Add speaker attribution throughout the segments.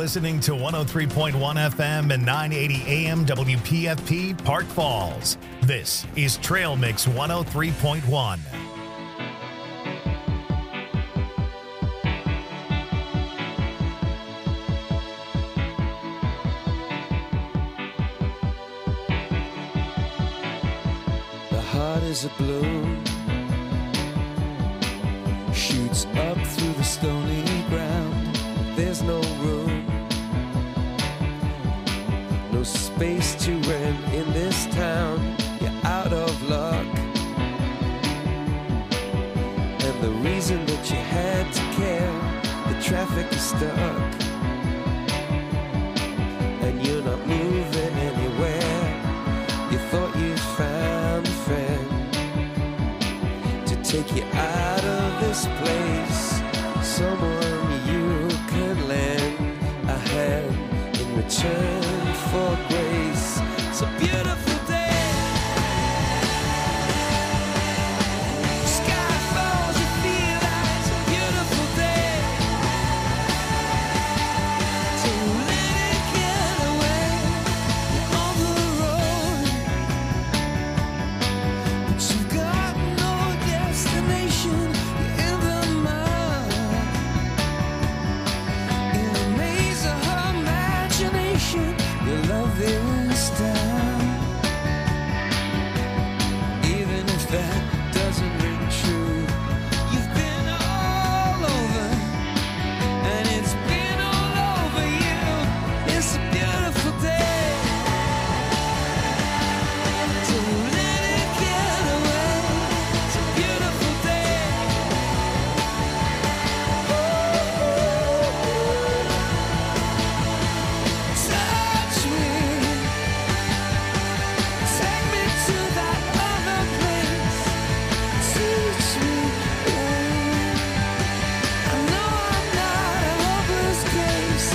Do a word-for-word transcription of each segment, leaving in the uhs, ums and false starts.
Speaker 1: listening to one oh three point one F M and nine eighty A M W P F P Park Falls. This is Trail Mix one oh three point one.
Speaker 2: The heart is a balloon, shoots up through the stony ground. There's no room, no space to rent in this town. You're out of luck, and the reason that you had to care, the traffic is stuck, and you're not moving anywhere. You thought you found a friend to take you out of this place, someone you can lend a hand in return for grace. It's a beautiful day. Sky falls, you feel like it's a beautiful day. Don't let it get away. You're on the road, but you've got no destination. You're in the mud, in a maze of her imagination. Your love is down, even if that doesn't ring true. You've been all over, and it's been all over you. It's a beautiful day. Don't let it get away. It's a beautiful day. Touch me, take me to that other place. Teach me, I know I'm not a hopeless case.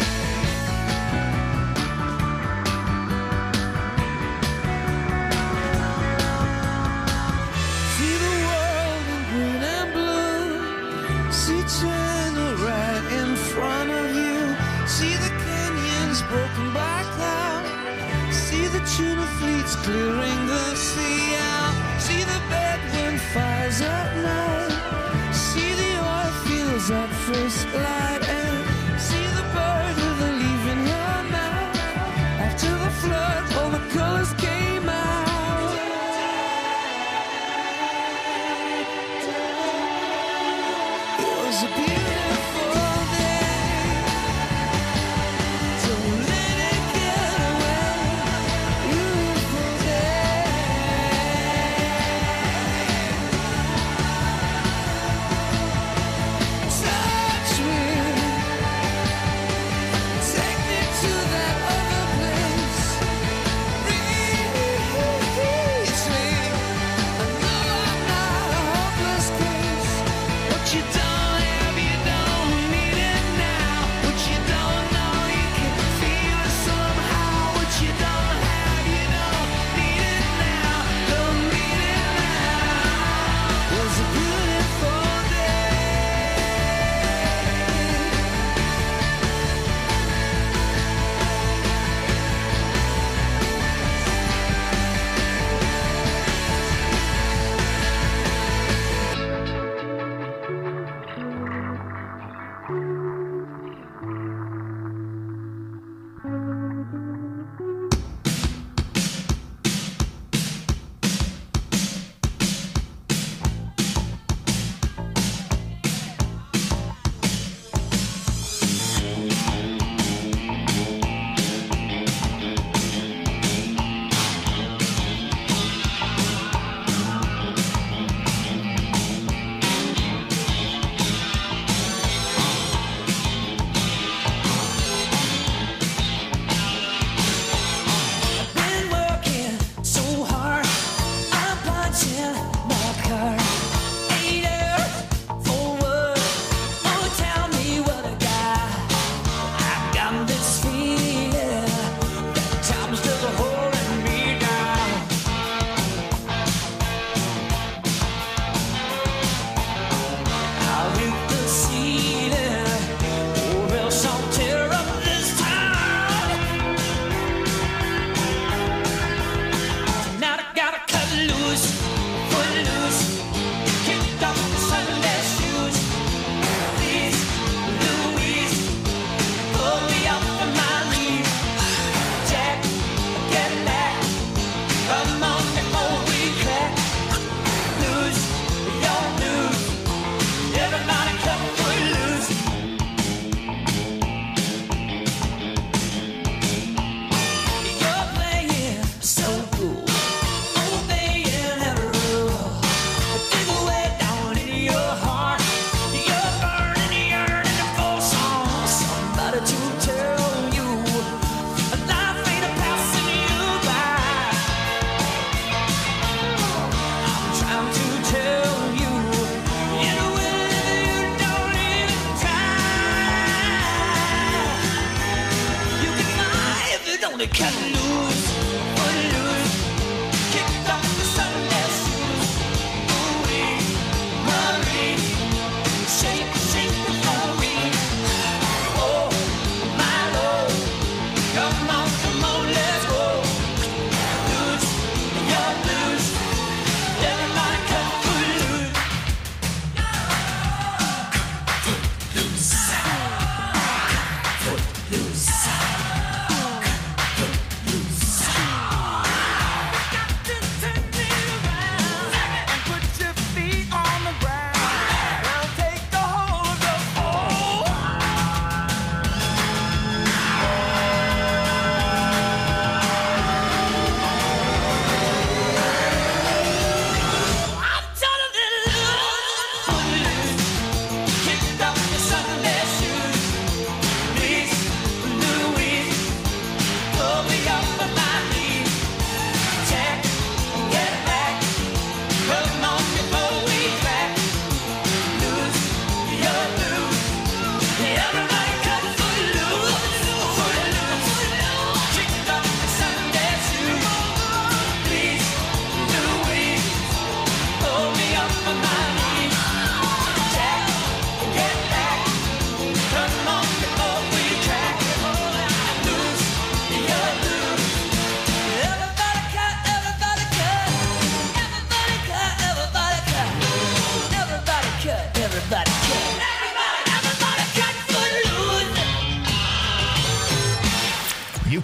Speaker 2: See the world in green and blue. See China right in front of you. See the canyons broken by cloud. See the tuna fleets clearing the sea out. See the bedroom fires at night. See the oil fields at first light. And see the bird with a leaf in her mouth. After the flood, all the colors came out. It was a beautiful day. Don't let it get away. Beautiful day. Touch me, take me to that other place. Reach me, I know I'm not a hopeless case. What you done, have you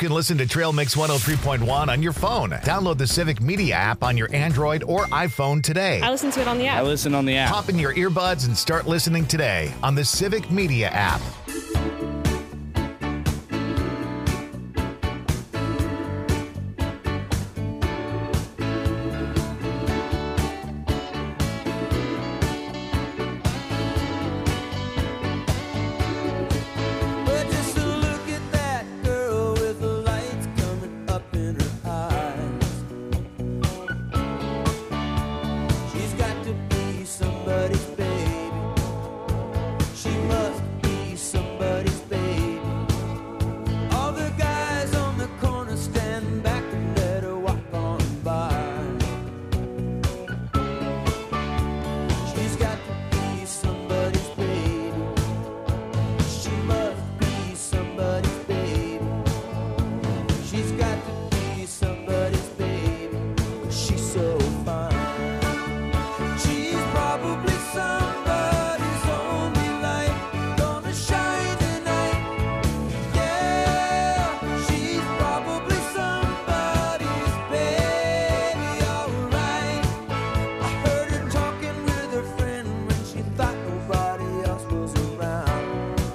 Speaker 1: can listen to Trail Mix one oh three point one on your phone. Download the Civic Media app on your Android or iPhone today.
Speaker 3: I listen to it on the app.
Speaker 4: I listen on the app.
Speaker 1: Pop in your earbuds and start listening today on the Civic Media app.
Speaker 2: But just look at that girl with the lights coming up in her eyes. She's got to be somebody's baby. She must be somebody's baby. All the guys on the corner stand back and let her walk on by. She's got to be somebody's baby. She must be somebody's baby. She's got to be somebody's baby. 'Cause she's so fine. She's probably somebody's only light. Gonna shine tonight. Yeah, she's probably somebody's baby. Alright. I heard her talking with her friend when she thought nobody else was around.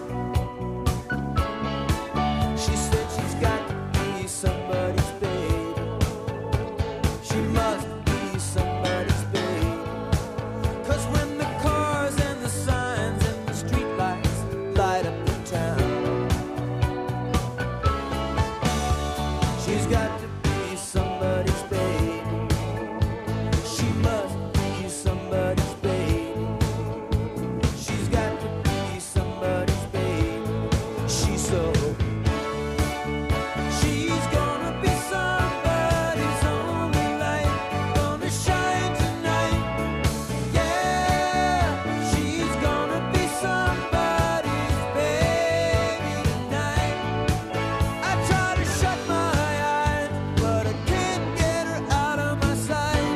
Speaker 2: She said she's got to be somebody's baby. She must be somebody's baby. 'Cause when the cars and the signs and the streetlights light up the town, she's got to be somebody's baby. She must be somebody's baby. She's got to be somebody's baby. She's so. She's gonna be somebody's only light. Gonna shine tonight. Yeah, she's gonna be somebody's baby tonight. I try to shut my eyes, but I can't get her out of my sight.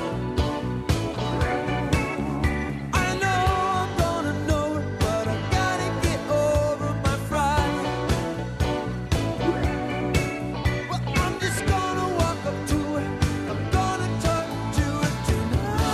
Speaker 2: I know I'm gonna know her, but I gotta get over my fright. Well, I'm just gonna walk up to her. I'm gonna talk to her tonight.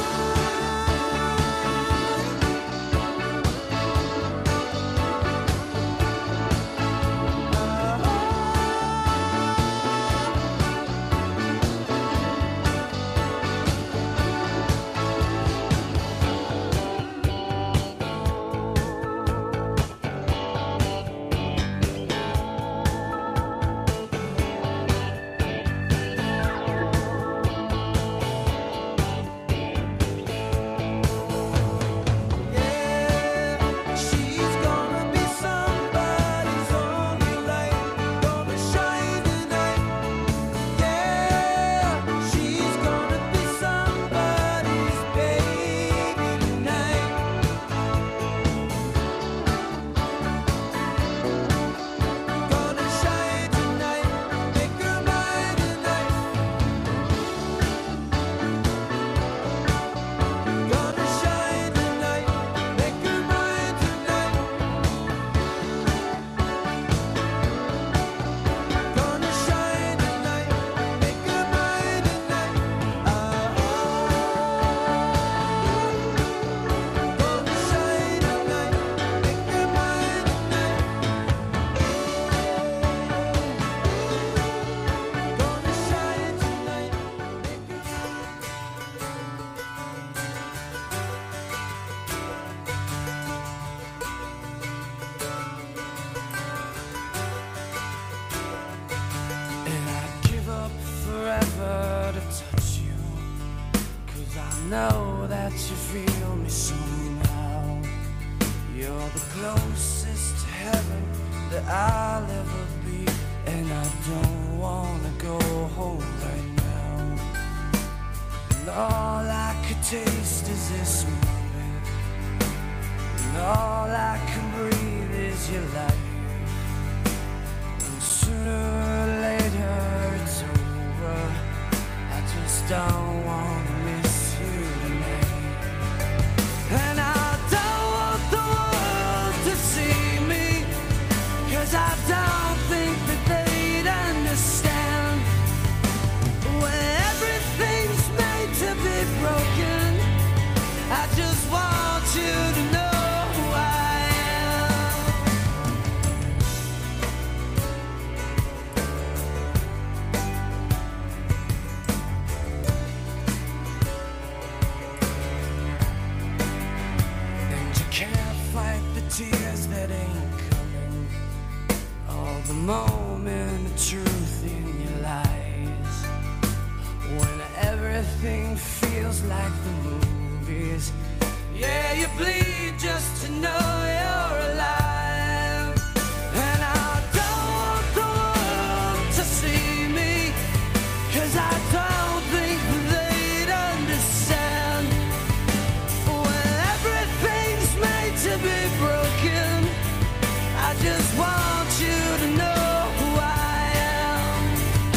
Speaker 2: Yeah, she's gonna be somebody's only light. Gonna shine tonight. Yeah, she's gonna be somebody's baby tonight. Gonna shine tonight. Make her mine tonight. Gonna shine tonight. Make her mine tonight. Gonna shine tonight. Make her mine tonight. Ah, gonna shine tonight. Make her mine tonight. Gonna shine tonight. And I'd give up forever to touch you, 'cause I know that you feel me somehow. You're the closest to heaven that I'll ever be, and I don't wanna go home right now. And all I could taste is this moment, and all I can breathe is your life. And sooner or later it's over. I just don't wanna miss you tonight. And I don't want the world to see me, 'cause I don't think that they'd understand. fight the tears that ain't coming. All the moment of truth in your lies. When everything feels like the movies. Yeah, you bleed just to know you're alive. And I don't want the world to see me, 'cause I don't think they'd understand. When everything's made to be broken, I just want you to know who I am.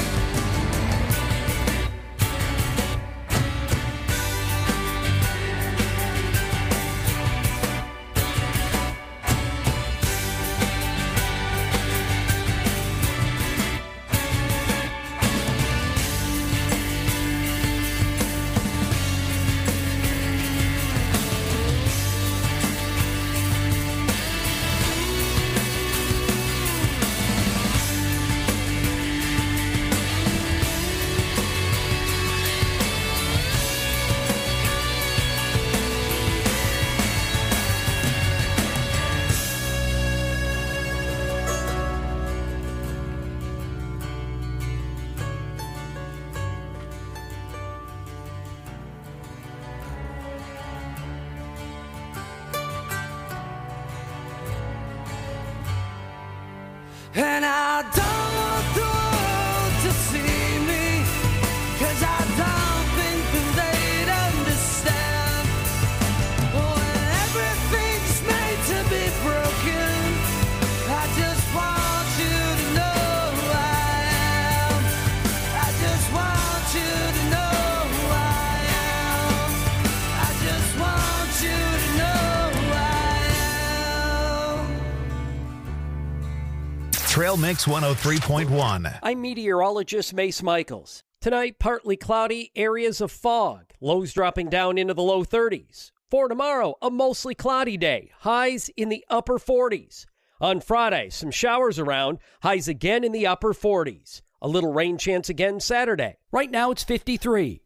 Speaker 2: And I don't want the world to see me, 'cause I don't think that they'd understand. When everything's made to be broken, I just want you to know who I am. I just want you to know who I am. I just want you to know who I am.
Speaker 1: Trail Mix one oh three point one.
Speaker 3: I'm meteorologist Mace Michaels. Tonight, partly cloudy, areas of fog. Lows dropping down into the low thirties. For tomorrow, a mostly cloudy day. Highs in the upper forties. On Friday, some showers around. Highs again in the upper forties. A little rain chance again Saturday. Right now, it's fifty-three.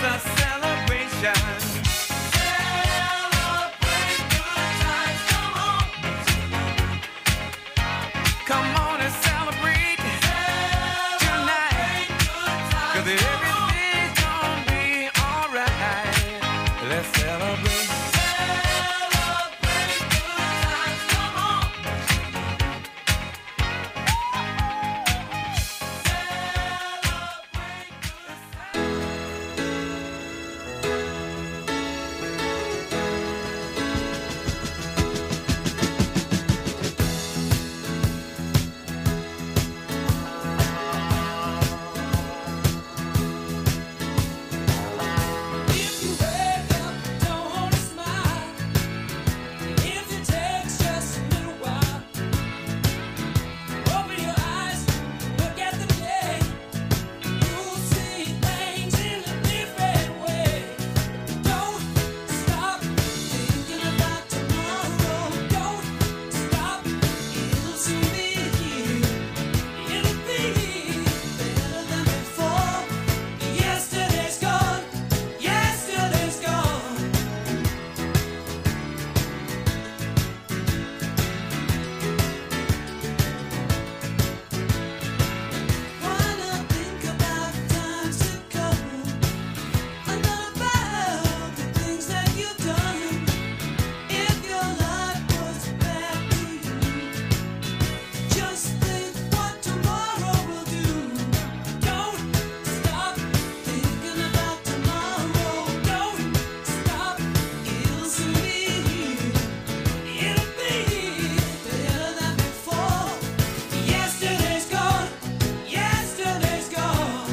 Speaker 2: a celebration. Celebrate good times, come on. Come on and celebrate, celebrate tonight. Cause everything's gonna be alright. Let's celebrate. Celebrate good times, come on. If you wake up, don't wanna smile. If it takes just a little while, open your eyes, look at the day. You'll see things in a different way. Don't stop thinking about tomorrow. Don't stop, it'll soon be here. It'll be better than before. Yesterday's gone, yesterday's gone. Wanna think about times to come, and not about the things that you've done. If your life was bad to you, just think what tomorrow will do. Don't stop thinking about tomorrow. Don't stop, it'll soon be here. It'll be better than before. Yesterday's gone, yesterday's gone.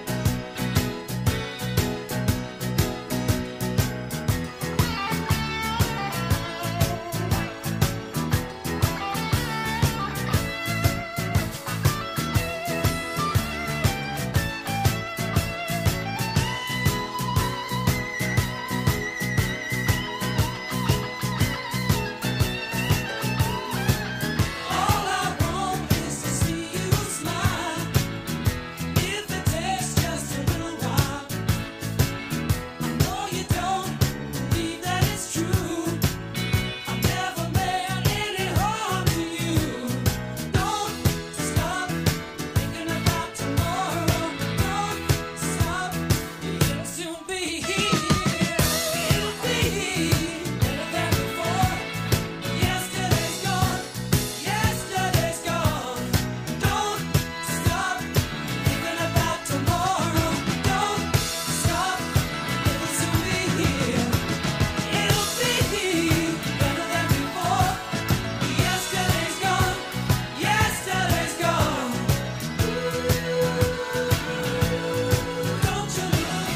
Speaker 2: All I want is to see you smile. If it takes just a little while, I know you don't believe that it's true. I've never meant any harm to you. Don't stop thinking about tomorrow. Don't stop, it'll soon be here. It'll be better than before. Yesterday's gone, yesterday's gone. Don't stop thinking about tomorrow. Don't stop, it'll soon be here. It'll be better than before. Yesterday's gone, yesterday's gone. Don't you look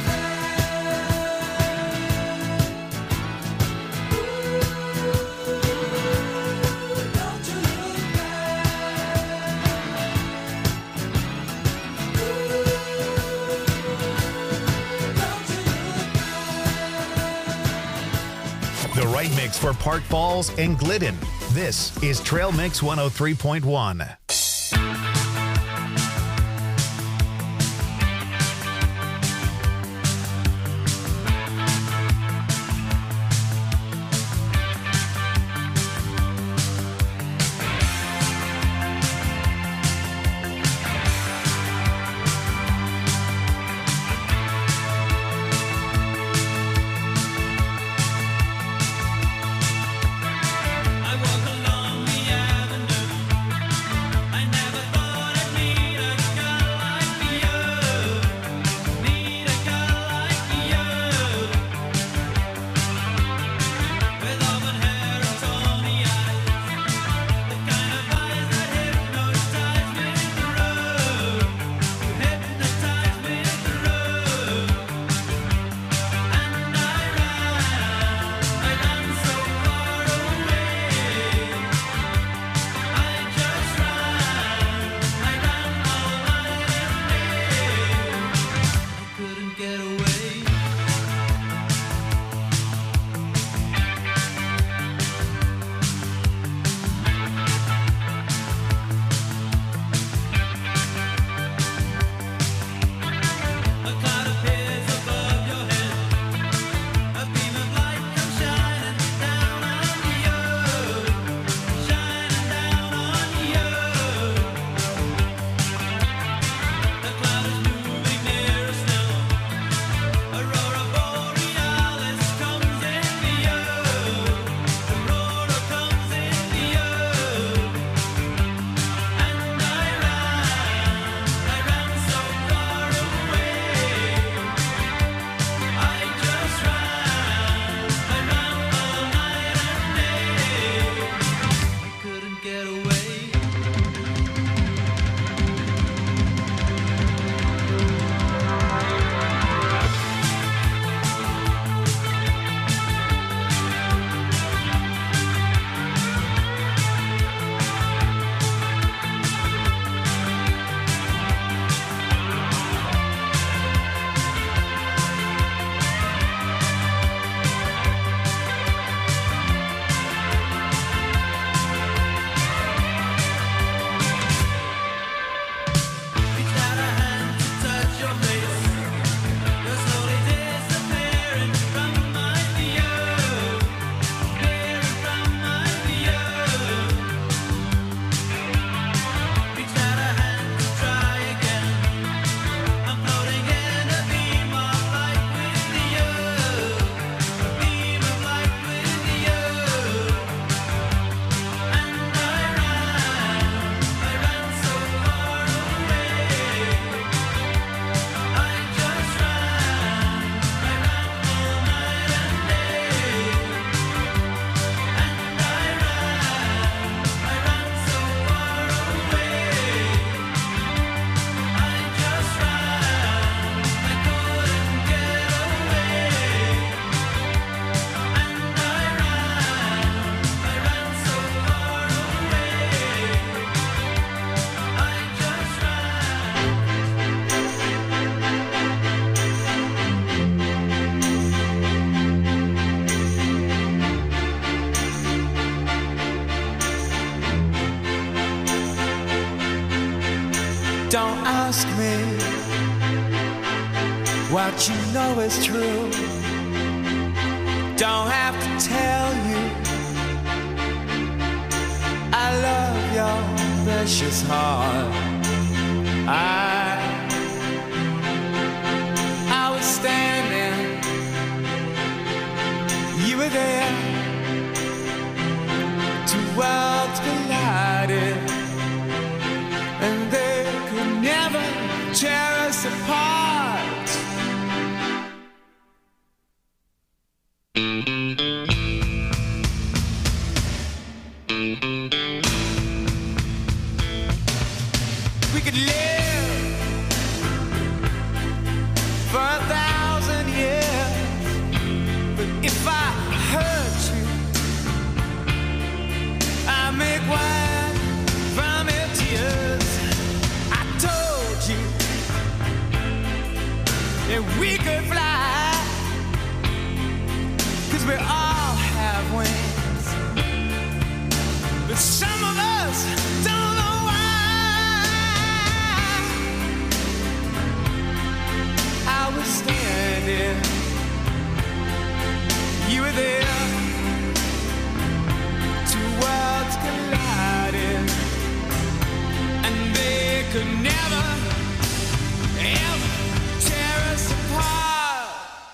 Speaker 2: back. Don't you look
Speaker 1: The right mix for Park Falls and Glidden. This is Trail Mix one oh three point one.
Speaker 2: I walk along the avenue. what you know is true. Don't have to tell you I love your precious heart. I I was standing, you were there. Two worlds collided, and they could never tear us apart. We could live for a thousand years, but if I hurt you, I make wine from your tears. I told you that we could fly, 'cause we all have wings, but some of us don't know why. I was standing, you were there. Two worlds collided, and they could never, ever tear us apart.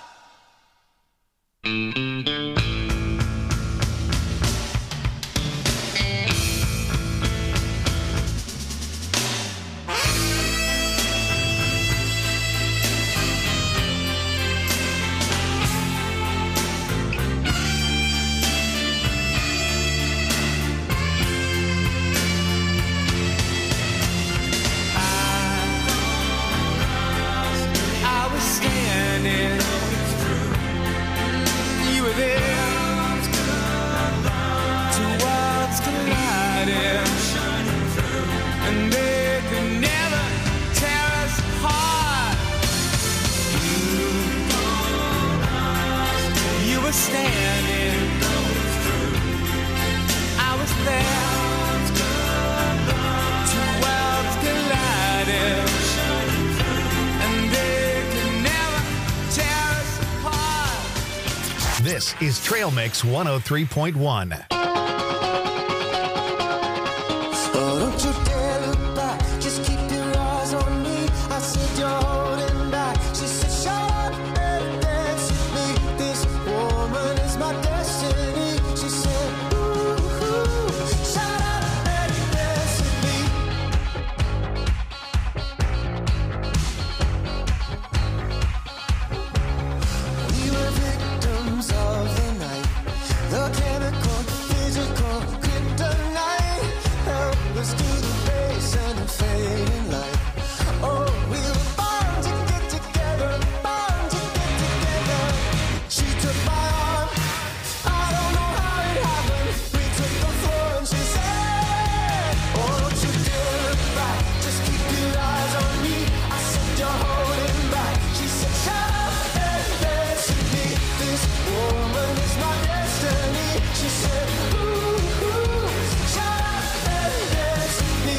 Speaker 1: This is Trail Mix one oh three point one.
Speaker 2: Oh, don't you dare look back, just keep your eyes on me. I said you're holding back. She said shut up and dance with me. This woman is my destiny. She said ooh, ooh, shut up and dance with me. We were victims of the night, the chemical, physical kryptonite. Help us to the base and the fading light. Oh, we were bound to get together, bound to get together. She took my arm, I don't know how it happened. We took the floor and she said, oh, don't you dare look back, just keep your eyes on me. I said you're holding back. She said shut up and dance with me. This woman is my destiny. She said ooh, ooh, shut up and dance with me.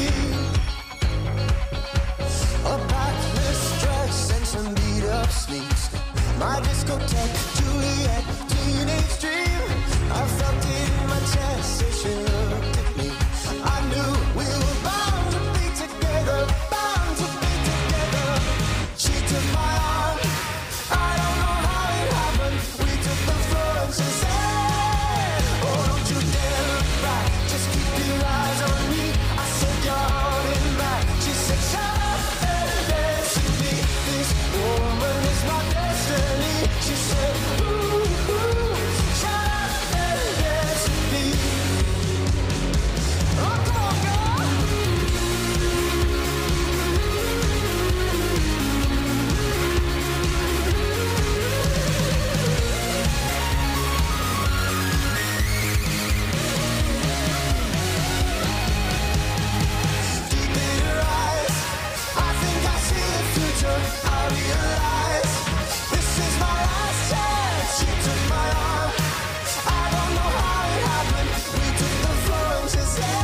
Speaker 2: A backless dress and some beat up sneaks. My discotheque, Juliet, teenage dream. I felt it in my chest as she looked at me. I knew we were bound to be together, bound to be together. She took my arm, I don't know how it happened. We took the floor and she said, oh, don't you dare look back, just keep your eyes on me. I said you're holding back. She said shut up and dance with me. This woman is my destiny. She said ooh, ooh, shut up and dance with me. Oh, come on, girl. Deep in her eyes, I think I see the future. I realize this is my last chance. She took my arm, I don't know how it happened. We took the floor and she said,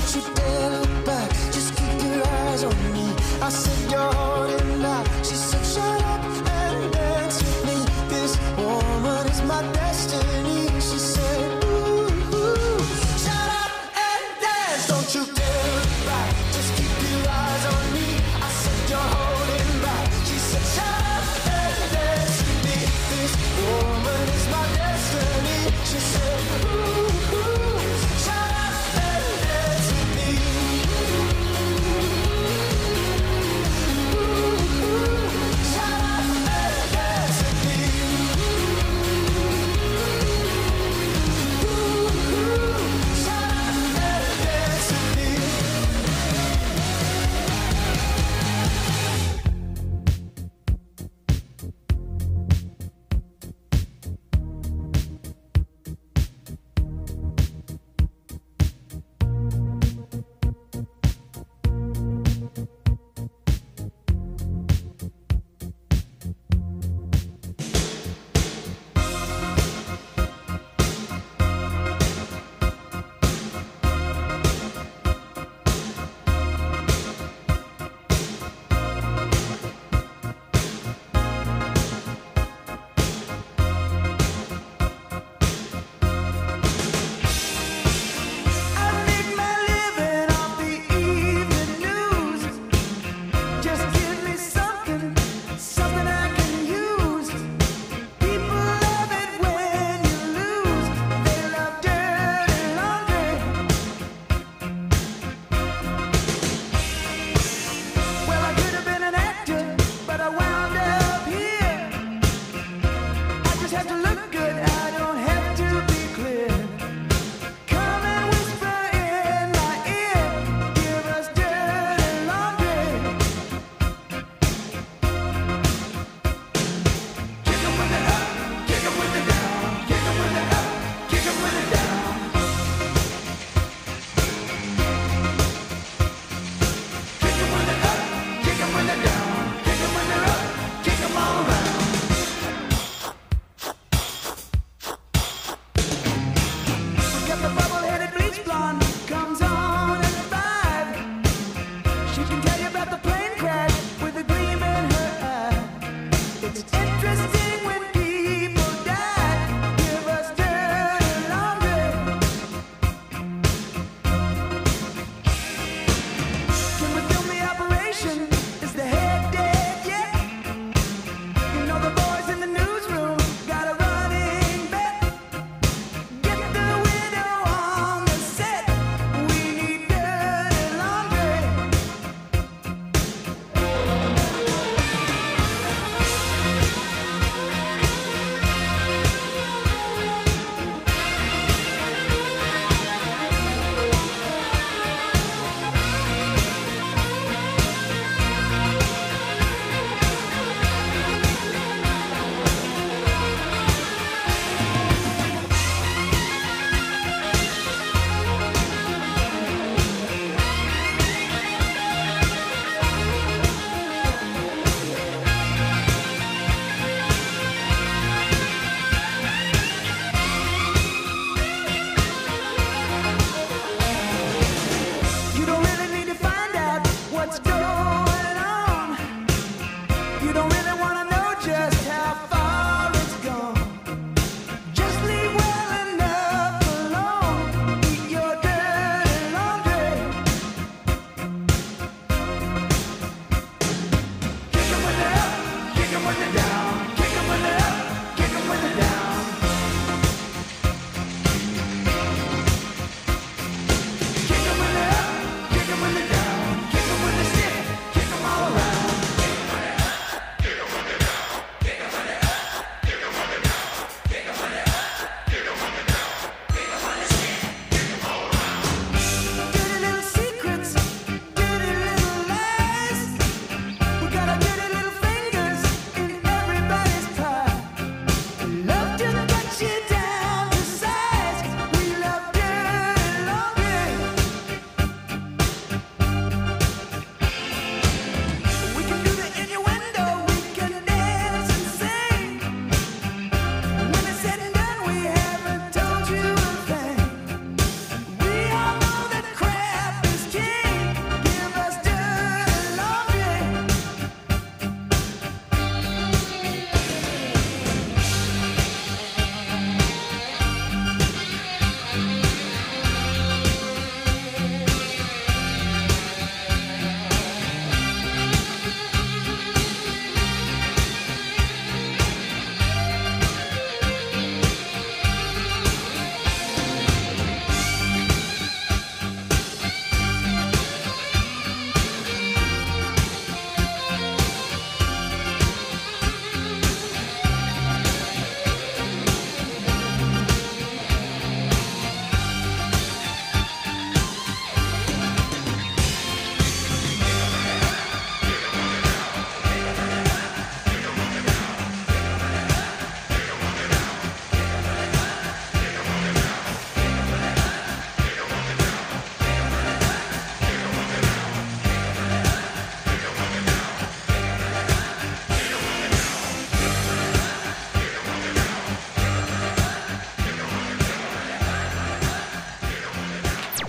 Speaker 2: Don't you dare look back, just keep your eyes on me. I said you're holding back. She said shut up and dance with me. This woman is my destiny. She said ooh, ooh. Shut up and dance. Don't you dare look back, just keep your eyes on me. I said you're holding back. She said shut up and dance with me. This woman is my destiny. She said ooh, ooh. Shut up and dance with me.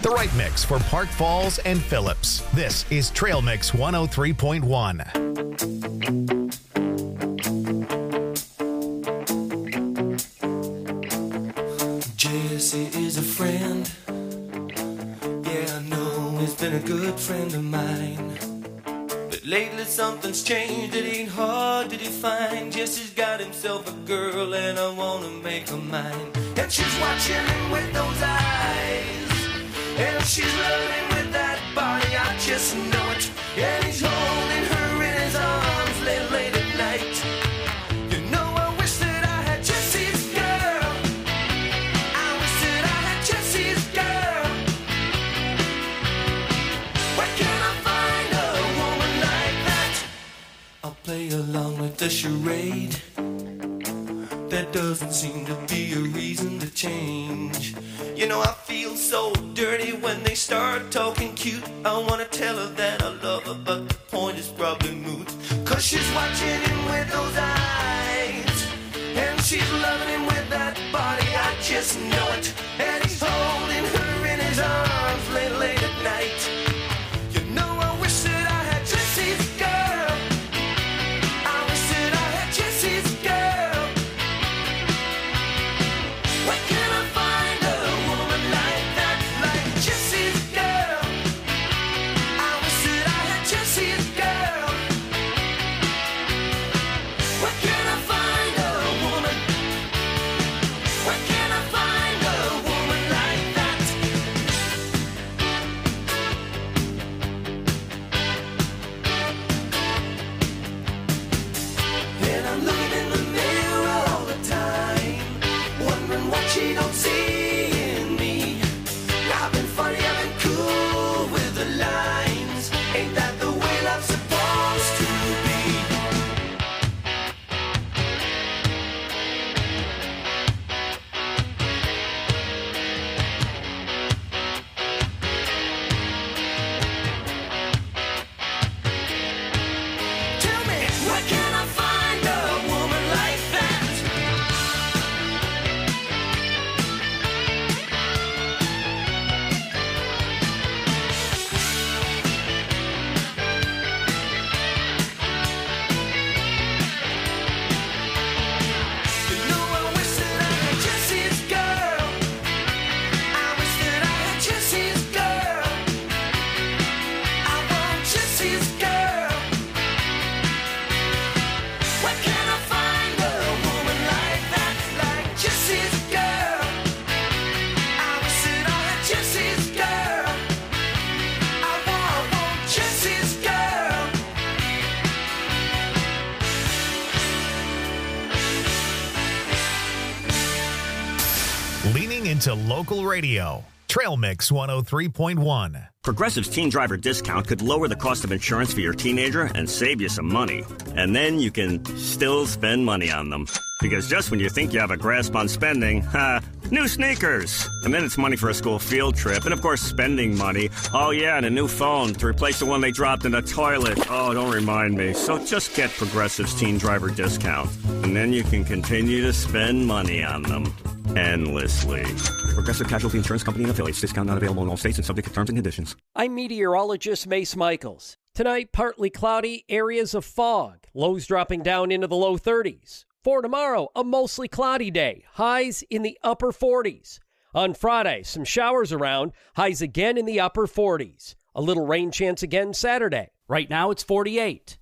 Speaker 1: The right mix for Park Falls and Phillips. This is Trail Mix one oh three point one.
Speaker 2: Jesse is a friend. Yeah, I know he's been a good friend of mine. But lately something's changed, it ain't hard to define. Jesse's got himself a girl and I wanna make her mine. And she's watching him with those eyes, and she's loving with that body, I just know it. And he's holding her in his arms late, late at night. You know I wish that I had Jesse's girl. I wish that I had Jesse's girl. Where can I find a woman like that? I'll play along with the charade. There doesn't seem to be a reason to change. You know I feel so dirty when they start talking cute. I wanna tell her that I love her, but the point is probably moot. Cause she's watching him with those eyes, and she's loving him with that body, I just know it. And he's holding her in his arms late, late at night. You know I wish that I had Jesse's girl. I wish that I had Jesse's girl. Where can I find a woman like that, like Jesse's girl? I wish that I had Jesse's girl. Where can I find a woman? Where can I find a woman like that? And I'm looking in the mirror all the time, wondering what she don't see in me. I've been funny, I've been cool with the lines. Ain't that the way love's supposed to be? Tell me, where can I find a woman like that? You know I wish that I had Jesse's girl. I wish that I had Jesse's girl. I want Jesse's girl. Where can I find a woman like that, like Jesse's girl? I wish that I had Jesse's girl. I want, want Jesse's girl.
Speaker 1: Leaning into local radio. Trail Mix one oh three point one.
Speaker 4: Progressive's Teen Driver Discount could lower the cost of insurance for your teenager and save you some money. And then you can still spend money on them. Because just when you think you have a grasp on spending, ha, new sneakers. And then it's money for a school field trip. And of course, spending money. Oh yeah, and a new phone to replace the one they dropped in the toilet. Oh, don't remind me. So just get Progressive's Teen Driver Discount. And then you can continue to spend money on them. Endlessly. Progressive Casualty Insurance Company and affiliates. Discount not available in all states and subject to terms and conditions.
Speaker 3: I'm meteorologist Mace Michaels. Tonight, partly cloudy, areas of fog. Lows dropping down into the low thirties. For tomorrow, a mostly cloudy day. Highs in the upper forties. On Friday, some showers around. Highs again in the upper forties. A little rain chance again Saturday. Right now, it's forty-eight.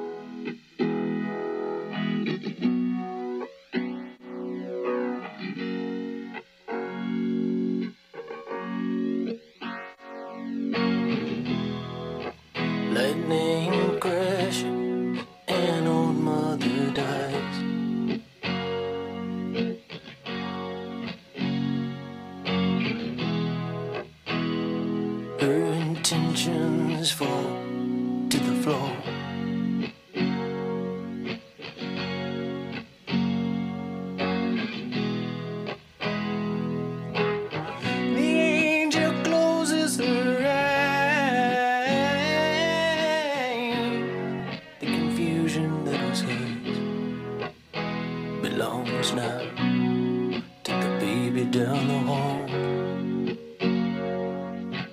Speaker 2: Lightning crashes and old mother dies. Her intentions fall to the floor. The angel closes her eyes. The confusion that was hers belongs now to the baby down the hall.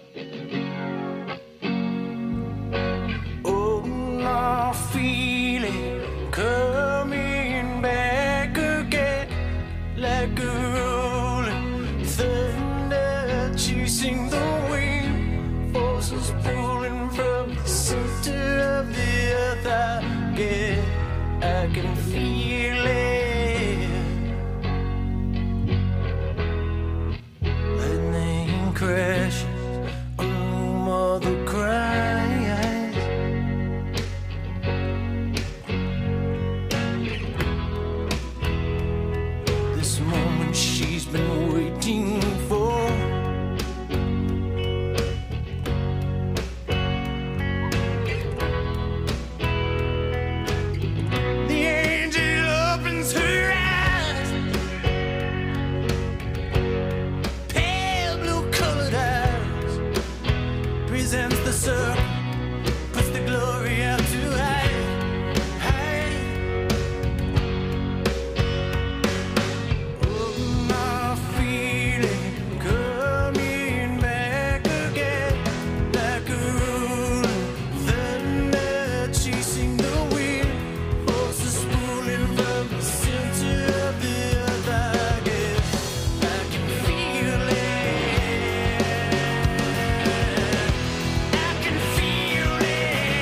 Speaker 2: chasing the wind, forces pulling from the center of the earth. I get, I can feel it. Lightning crashes on mother cries. This moment she's been waiting for. The angel opens her eyes, pale blue colored eyes, presents the circle, puts the glory out to hide, hide. Oh, my feeling coming back again, like a rolling thunder chasing the wind, forces pulling from the center of the earth. I guess I can feel it. I can feel it.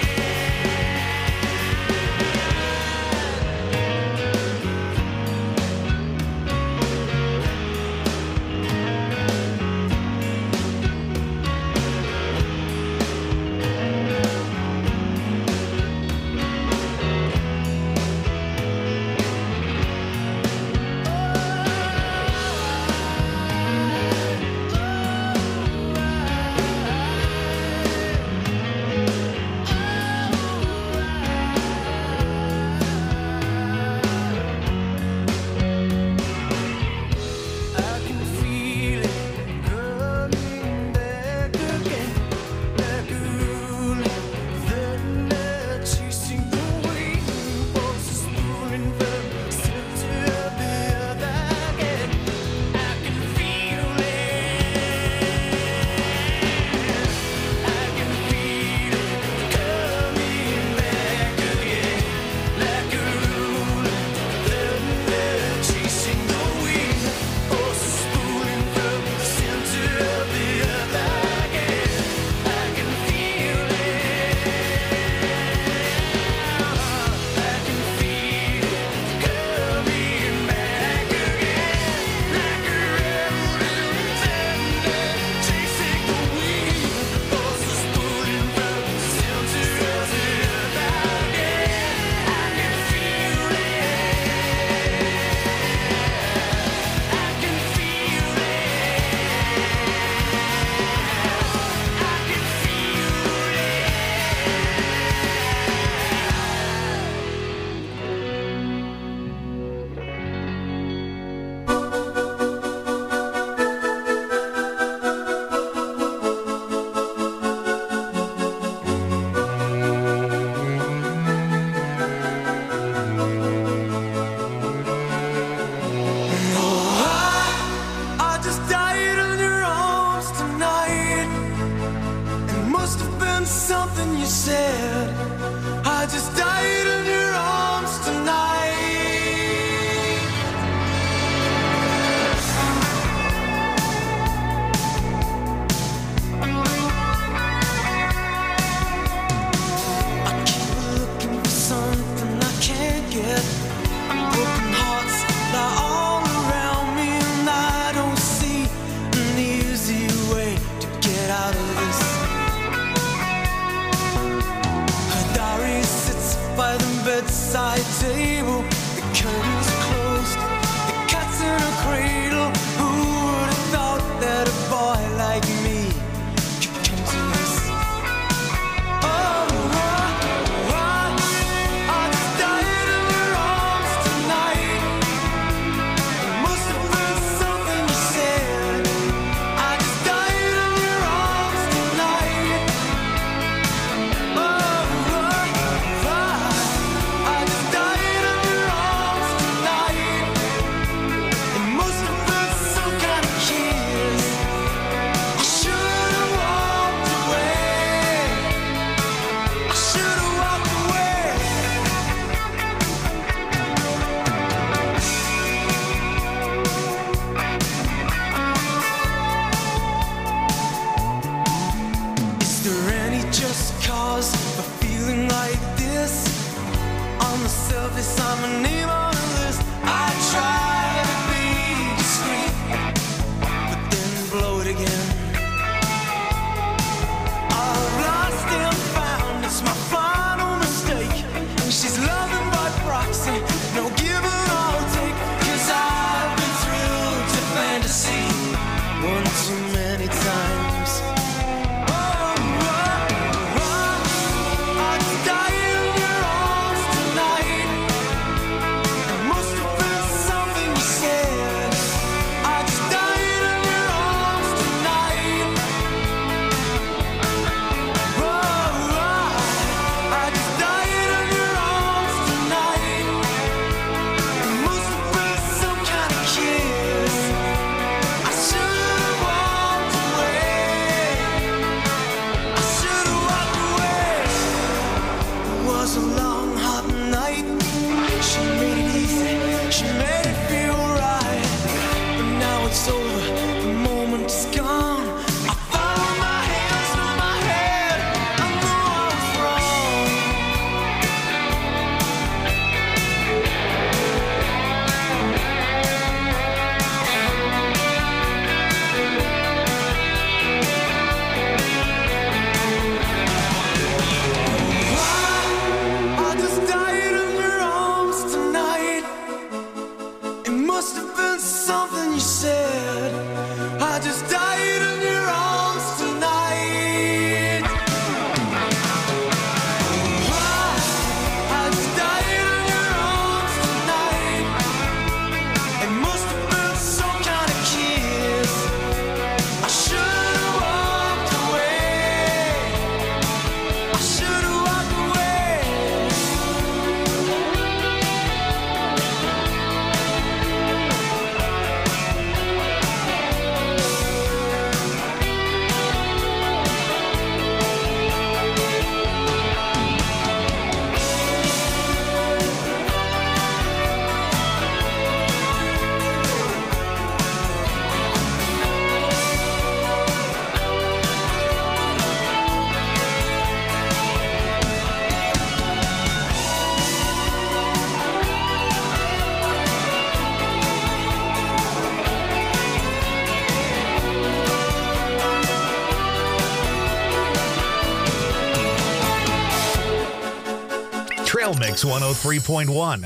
Speaker 2: I can feel it coming back again, like a rolling thunder chasing the wind, forces pulling from the center of the earth. Again, I can feel it. I can feel it coming back again, like a rolling thunder chasing the wind, forces pulling from the center of the earth. Again, I can feel it. I can feel it coming back again, like a rolling thunder chasing the wind, forces pulling from the center of the earth. Again, I can feel it. I can feel it. I can I just died in your arms tonight. It must have been something you said. I just died in your arms tonight. I keep looking for something I can't get. Broken hearts lie all around me, and I don't see an easy way to get out of this. Her diary sits by the bedside table. The curtains closed, the cat's in a cradle. Who would have thought that a boy like me could come to this? Oh, I, I, I just died in your arms tonight. It must have been something you said. I just died in your arms tonight. Oh, I, I just died in your cause for feeling like this. On the surface, I'm a name on a list. I try to be discreet, but then blow it again. I've lost and found, it's my final mistake. And she's loving by proxy, no give and all take. Cause I've been thrilled to fantasy one too many times. Oh, oh, oh, I died in your arms tonight. It must have been something you said. I just died in your arms tonight. Oh, oh, I just died in your arms tonight. It must have been some kind of kiss. I should have walked away. I should have walked away. It was a long, hot night. She made it easy. She made it feel right. But now it's over. The moment is gone. I found my hands through my head. I know I was wrong. I just died in your arms tonight. It must have been something you said. I just died in your arms tonight. I just died in your arms tonight. It must have been some kind of kiss. I should have walked away. I should have walked away.
Speaker 1: Trail Mix one oh three point one.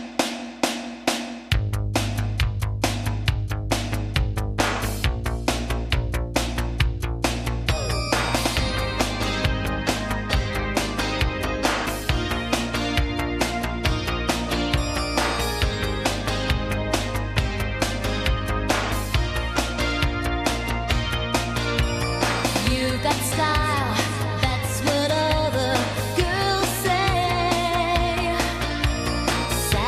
Speaker 5: You've got style, that's what all the girls say.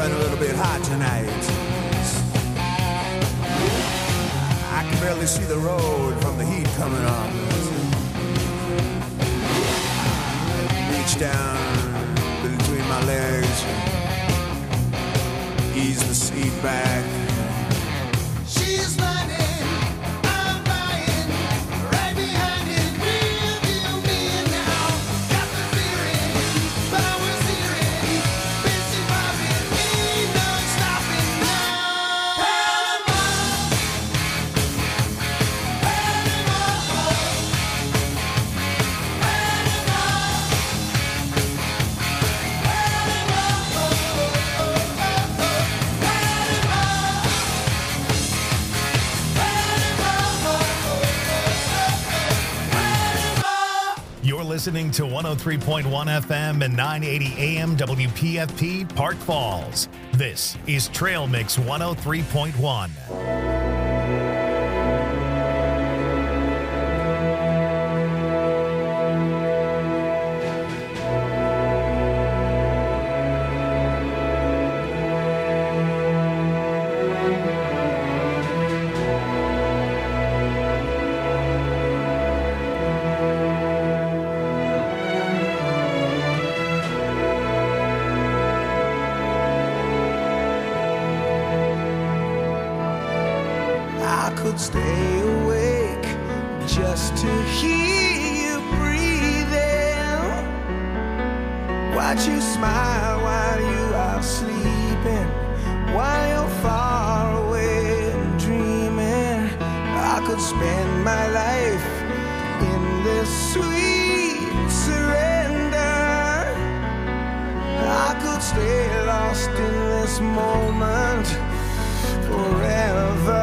Speaker 2: running a little bit hot tonight. I can barely see the road from the heat coming on. Reach down between my legs, ease the seat back. She's running, I'm lying, right behind it, real deal me now. Got the feeling, power steering, busy bobbing, ain't no stopping now. Panama, Panama,
Speaker 1: You're listening to one oh three point one F M and nine eighty A M W P F P Park Falls. This is Trail Mix one oh three point one.
Speaker 2: I could stay awake just to hear you breathing. Watch you smile while you are sleeping, while you're far away and dreaming. I could spend my life in this sweet surrender. I could stay lost in this moment forever.